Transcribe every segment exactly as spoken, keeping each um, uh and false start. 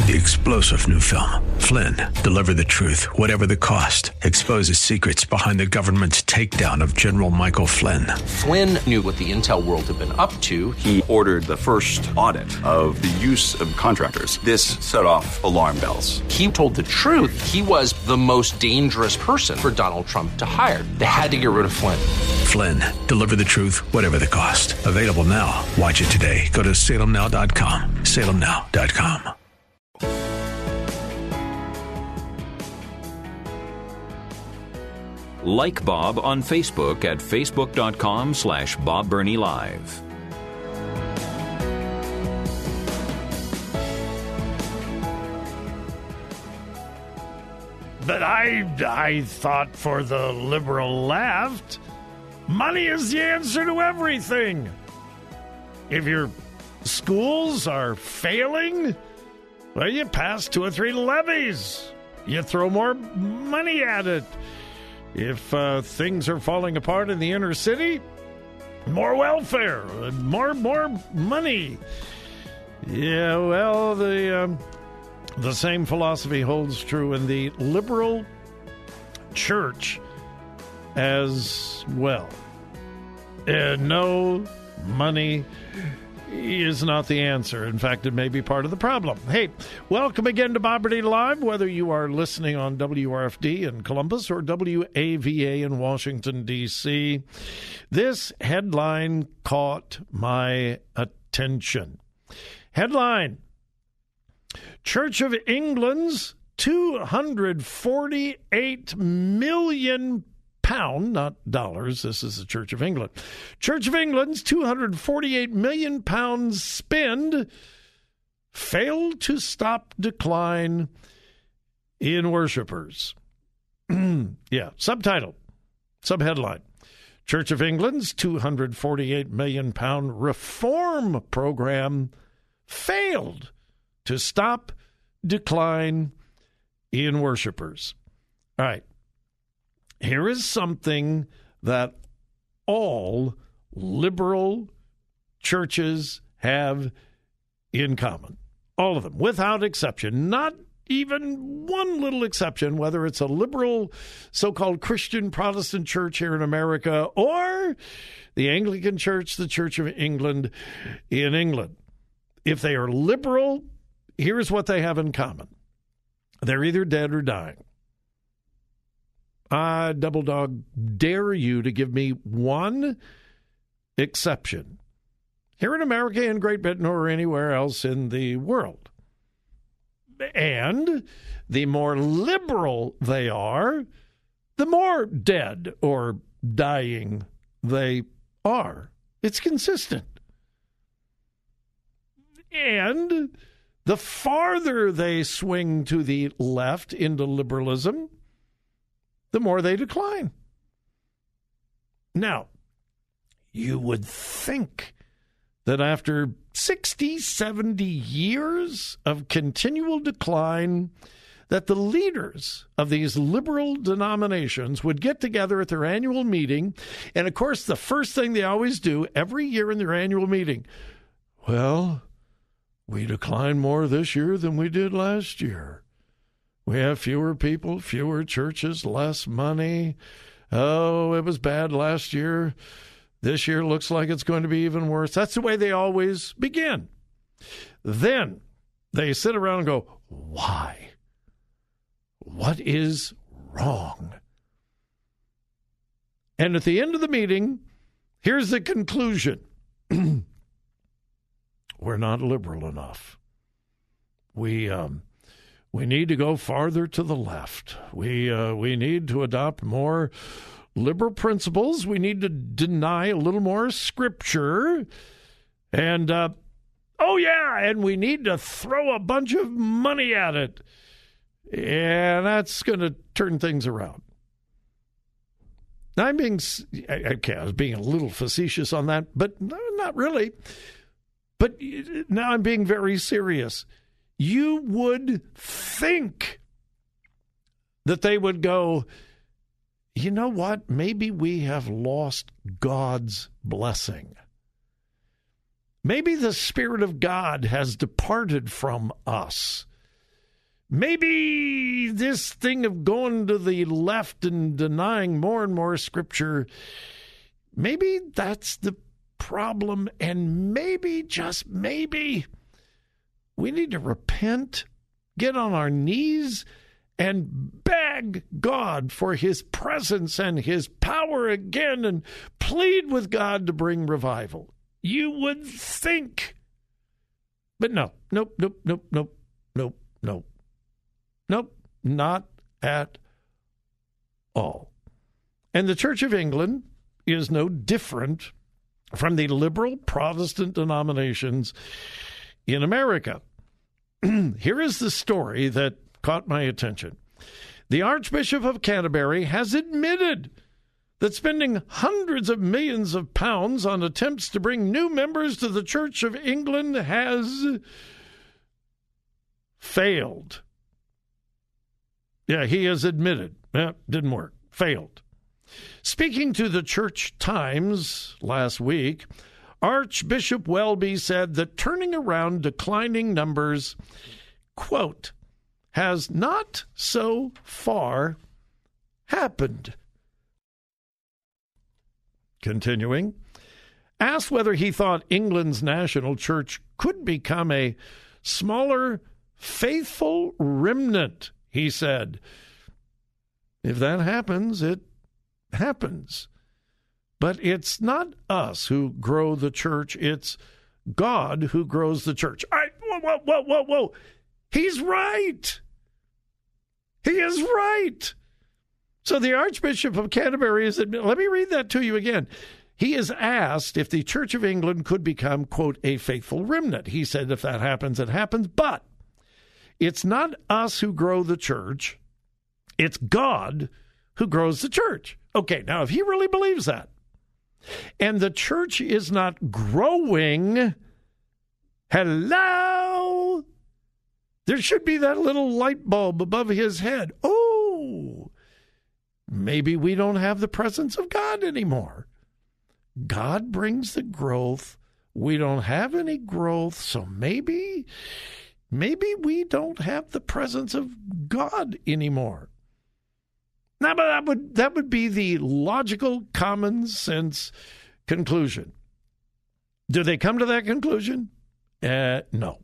The explosive new film, Flynn, deliver the truth, whatever the cost, exposes secrets behind the government's takedown of General Michael Flynn. Flynn knew what the intel world had been up to. He ordered the first audit of the use of contractors. This set off alarm bells. He told the truth. He was the most dangerous person for Donald Trump to hire. They had to get rid of Flynn. Flynn, deliver the truth, whatever the cost. Available now. Watch it today. Go to salem now dot com. salem now dot com. Like Bob on Facebook at facebook.com slash Bob Burney Live. But I, I thought for the liberal left, money is the answer to everything. If your schools are failing, well, you pass two or three levies. You throw more money at it. If uh, things are falling apart in the inner city, more welfare, more more money. Yeah, well, the um, the same philosophy holds true in the liberal church as well. Uh, no, money is not the answer. In fact, it may be part of the problem. Hey, welcome again to Bob Burney Live, whether you are listening on W R F D in Columbus or W A V A in Washington, D C This headline caught my attention. Headline: Church of England's two hundred forty-eight million pound, not dollars, this is the Church of England. Church of England's two hundred forty-eight million pound spend failed to stop decline in worshipers. Yeah, subtitle, subheadline. Church of England's two hundred forty-eight million pound reform program failed to stop decline in worshipers. All right. Here is something that all liberal churches have in common. All of them, without exception. Not even one little exception, whether it's a liberal so-called Christian Protestant church here in America or the Anglican Church, the Church of England in England. If they are liberal, here's what they have in common. They're either dead or dying. I double dog dare you to give me one exception here in America, in Great Britain, or anywhere else in the world. And the more liberal they are, the more dead or dying they are. It's consistent. And the farther they swing to the left into liberalism, the more they decline. Now, you would think that after sixty, seventy years of continual decline, that the leaders of these liberal denominations would get together at their annual meeting. And, of course, the first thing they always do every year in their annual meeting, well, we declined more this year than we did last year. We have fewer people, fewer churches, less money. Oh, it was bad last year. This year looks like it's going to be even worse. That's the way they always begin. Then they sit around and go, why? What is wrong? And at the end of the meeting, here's the conclusion. We're not liberal enough. We um, we need to go farther to the left. We uh, we need to adopt more liberal principles. We need to deny a little more scripture. And, uh, oh, yeah, and we need to throw a bunch of money at it. And that's going to turn things around. Now, I'm being, okay, I was being a little facetious on that, but no, not really. But now I'm being very serious. You would think that they would go, you know what? Maybe we have lost God's blessing. Maybe the Spirit of God has departed from us. maybe this thing of going to the left and denying more and more Scripture, maybe that's the problem, and maybe, just maybe, we need to repent, get on our knees, and beg God for his presence and his power again, and plead with God to bring revival. You would think. But no, nope, nope, nope, nope, nope, nope. Nope, not at all. And the Church of England is no different from the liberal Protestant denominations in America. Here is the story that caught my attention. The Archbishop of Canterbury has admitted that spending hundreds of millions of pounds on attempts to bring new members to the Church of England has failed. Yeah, he has admitted. Eh, didn't work. Failed. Speaking to the Church Times last week, Archbishop Welby said that turning around declining numbers, quote, has not so far happened. Continuing, asked whether he thought England's national church could become a smaller, faithful remnant, he said, if that happens, it happens. But it's not us who grow the church. It's God who grows the church. I, whoa, whoa, whoa, whoa, whoa. He's right. He is right. So the Archbishop of Canterbury is, let me read that to you again. He is asked if the Church of England could become, quote, a faithful remnant. He said, if that happens, it happens. But it's not us who grow the church. It's God who grows the church. Okay, now if he really believes that, and the church is not growing, hello, there should be that little light bulb above his head. Oh, maybe we don't have the presence of God anymore. God brings the growth. We don't have any growth, so maybe, maybe we don't have the presence of God anymore. Now, but that would that would be the logical, common sense conclusion. Do they come to that conclusion? Uh, no.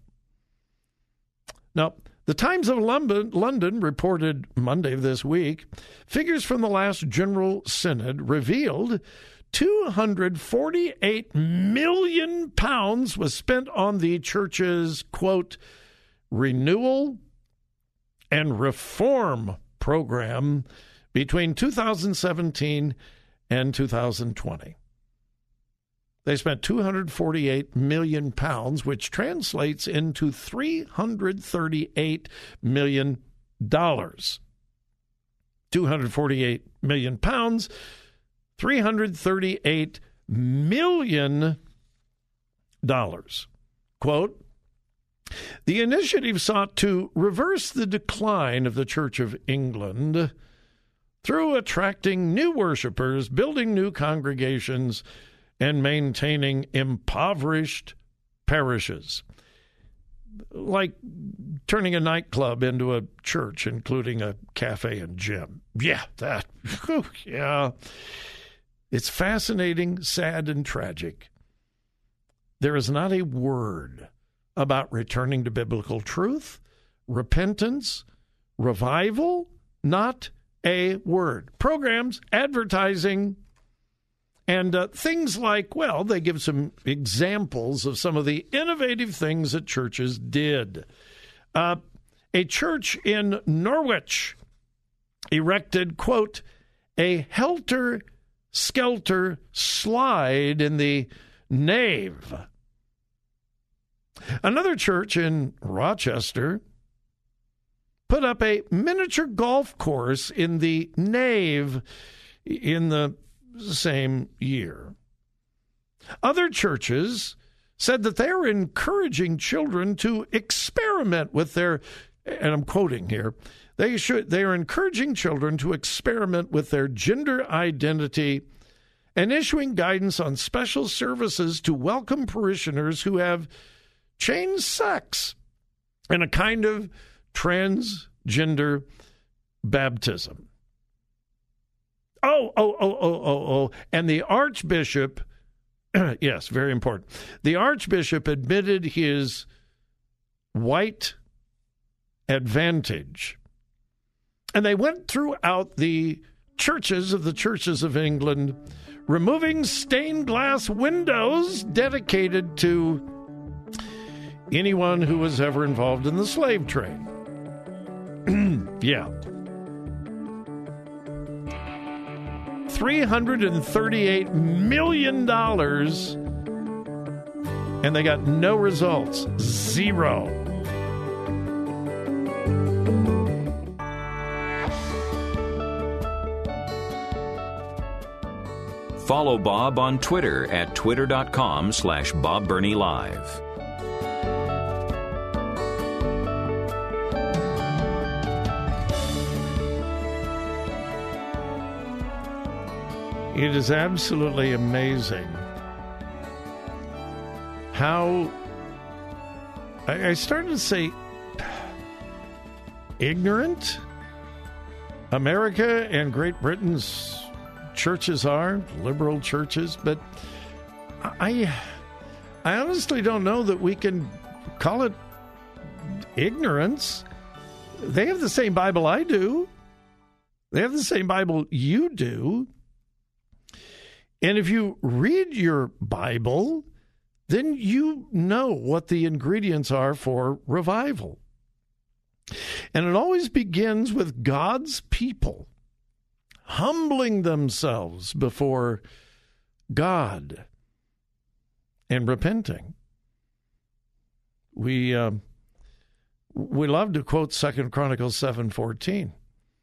Now, the Times of London, London reported Monday of this week, figures from the last General Synod revealed two hundred forty-eight million pounds was spent on the church's, quote, renewal and reform program between two thousand seventeen and two thousand twenty. They spent two hundred forty-eight million pounds, which translates into three hundred thirty-eight million dollars. two hundred forty-eight million pounds, three hundred thirty-eight million dollars. Quote, the initiative sought to reverse the decline of the Church of England through attracting new worshipers, building new congregations, and maintaining impoverished parishes. Like turning a nightclub into a church, including a cafe and gym. Yeah, that, whew, yeah. It's fascinating, sad, and tragic. There is not a word about returning to biblical truth, repentance, revival, not a word. Programs, advertising, and uh, things like, well, they give some examples of some of the innovative things that churches did. Uh, a church in Norwich erected, quote, a helter-skelter slide in the nave. Another church in Rochester put up a miniature golf course in the nave in the same year. Other churches said that they are encouraging children to experiment with their, and I'm quoting here, they should they are encouraging children to experiment with their gender identity and issuing guidance on special services to welcome parishioners who have changed sex in a kind of transgender baptism. Oh, oh, oh, oh, oh, oh. And the Archbishop, yes, very important. The Archbishop admitted his white advantage. And they went throughout the churches of the churches of England, removing stained glass windows dedicated to anyone who was ever involved in the slave trade. Yeah. three hundred thirty-eight million dollars, and they got no results. Zero. Follow Bob on Twitter at twitter.com slash Bob Burney Live. It is absolutely amazing how I, I started to say ignorant America and Great Britain's churches are, liberal churches, but I I honestly don't know that we can call it ignorance. They have the same Bible I do. They have the same Bible you do. And if you read your Bible, then you know what the ingredients are for revival. And it always begins with God's people humbling themselves before God and repenting. We uh, we love to quote Second Chronicles seven fourteen.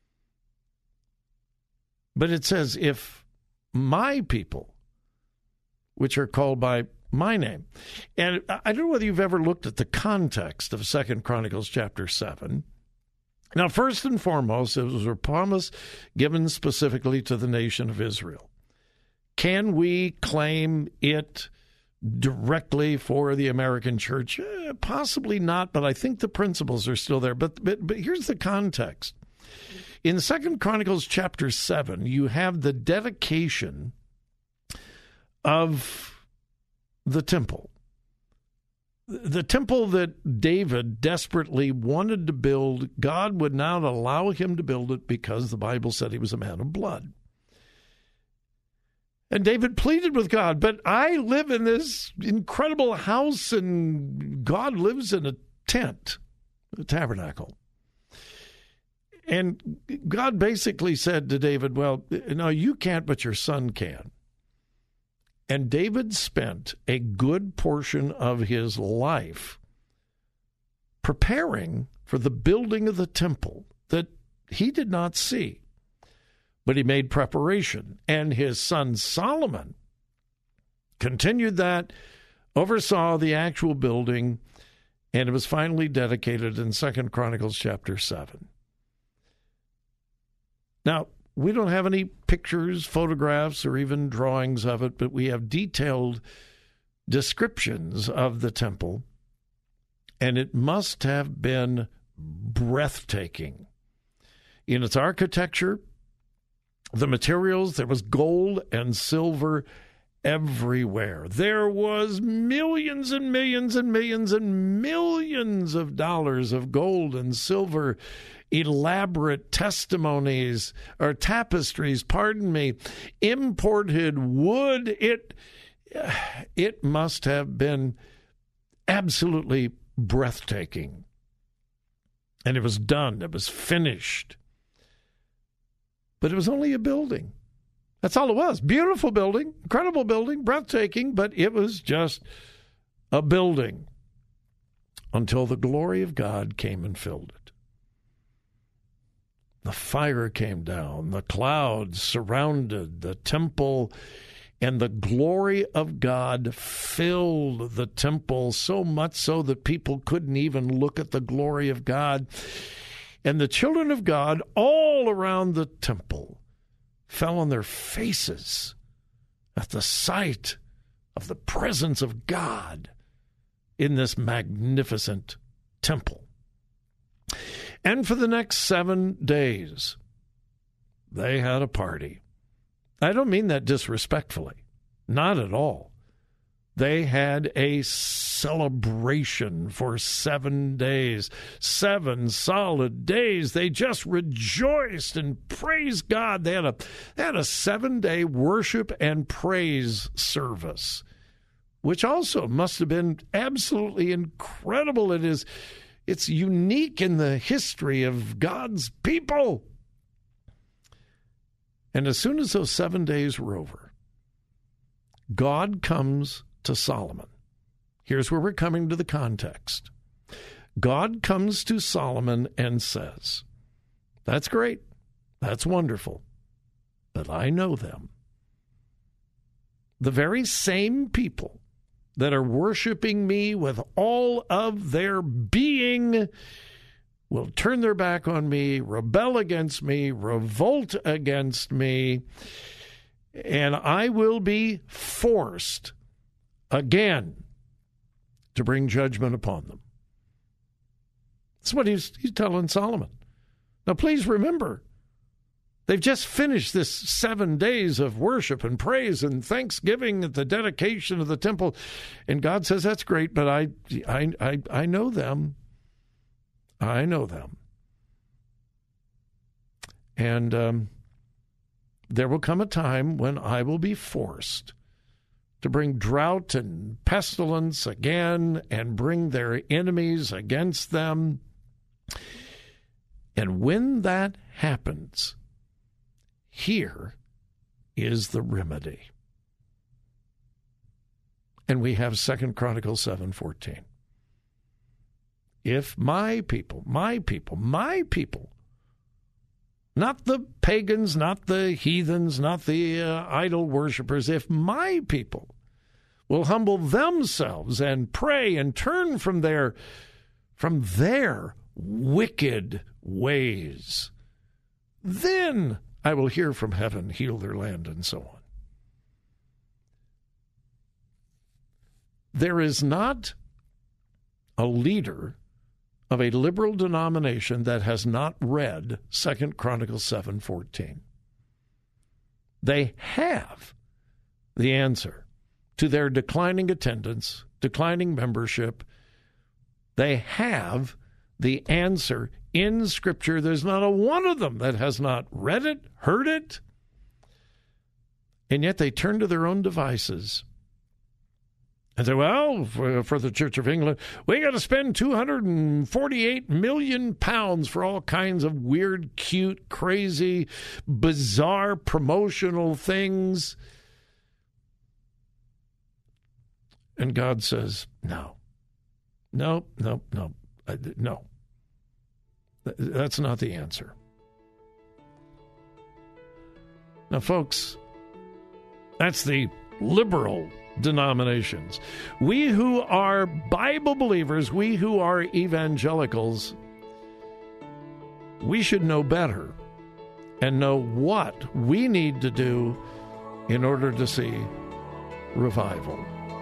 But it says, if my people, which are called by my name. And I don't know whether you've ever looked at the context of Second Chronicles chapter seven. Now, first and foremost, it was a promise given specifically to the nation of Israel. Can we claim it directly for the American church? Eh, possibly not, but I think the principles are still there. But, but, but here's the context. In Second Chronicles chapter seven, you have the dedication of the temple. The temple that David desperately wanted to build, God would not allow him to build it because the Bible said he was a man of blood. And David pleaded with God, but I live in this incredible house and God lives in a tent, a tabernacle. And God basically said to David, well, no, you can't, but your son can. And David spent a good portion of his life preparing for the building of the temple that he did not see, but he made preparation. And his son Solomon continued that, oversaw the actual building, and it was finally dedicated in Second Chronicles chapter seven. Now, we don't have any pictures, photographs, or even drawings of it, but we have detailed descriptions of the temple, and it must have been breathtaking. In its architecture, the materials, there was gold and silver everywhere. There was millions and millions and millions and millions of dollars of gold and silver, elaborate testimonies or tapestries, pardon me, imported wood. It it must have been absolutely breathtaking. And it was done. It was finished. But it was only a building. That's all it was. Beautiful building, incredible building, breathtaking, but it was just a building until the glory of God came and filled it. The fire came down, the clouds surrounded the temple, and the glory of God filled the temple, so much so that people couldn't even look at the glory of God. And the children of God all around the temple fell on their faces at the sight of the presence of God in this magnificent temple. And for the next seven days, they had a party. I don't mean that disrespectfully. Not at all. They had a celebration for seven days, seven solid days. They just rejoiced and praised God. They had a, they had a seven-day worship and praise service, which also must have been absolutely incredible. It is, it's unique in the history of God's people. And as soon as those seven days were over, God comes to Solomon. Here's where we're coming to the context. God comes to Solomon and says, that's great, that's wonderful, but I know them. The very same people that are worshiping me with all of their being will turn their back on me, rebel against me, revolt against me, and I will be forced again to bring judgment upon them. That's what he's, he's telling Solomon. Now, please remember, they've just finished this seven days of worship and praise and thanksgiving at the dedication of the temple. And God says, that's great, but I, I, I, I know them. I know them. And um, there will come a time when I will be forced to bring drought and pestilence again and bring their enemies against them. And when that happens, here is the remedy. And we have Second Chronicles seven fourteen. If my people, my people, my people, not the pagans, not the heathens, not the uh, idol worshipers, if my people will humble themselves and pray and turn from their, from their wicked ways, then I will hear from heaven, heal their land, and so on. There is not a leader of a liberal denomination that has not read Second Chronicles seven fourteen. They have the answer to their declining attendance, declining membership. They have the answer in Scripture. There's not a one of them that has not read it, heard it, and yet they turn to their own devices and say, well, for, for the Church of England, we got to spend two hundred forty-eight million pounds for all kinds of weird, cute, crazy, bizarre promotional things. And God says, no, no, no, no, no. That's not the answer. Now, folks, that's the liberal denominations. We who are Bible believers, we who are evangelicals, we should know better and know what we need to do in order to see revival.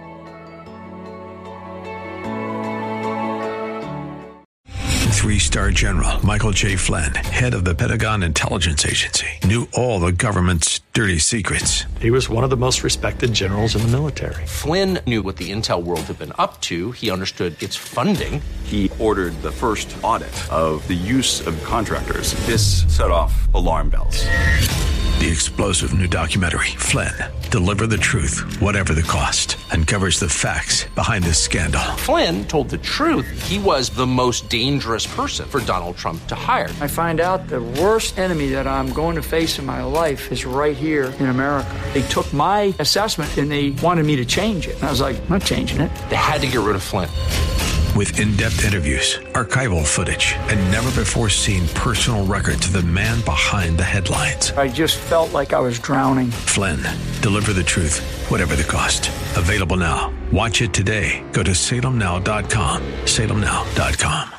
Three-star General Michael J. Flynn, head of the Pentagon Intelligence Agency, knew all the government's dirty secrets. He was one of the most respected generals in the military. Flynn knew what the intel world had been up to. He understood its funding. He ordered the first audit of the use of contractors. This set off alarm bells. The explosive new documentary, Flynn, Deliver the Truth, Whatever the Cost, uncovers the facts behind this scandal. Flynn told the truth. He was the most dangerous person for Donald Trump to hire. I find out the worst enemy that I'm going to face in my life is right here in America. They took my assessment and they wanted me to change it. And I was like, I'm not changing it. They had to get rid of Flynn. With in-depth interviews, archival footage, and never-before-seen personal records of the man behind the headlines. I just felt like I was drowning. Flynn, Deliver the Truth, Whatever the Cost. Available now. Watch it today. Go to salem now dot com. salem now dot com.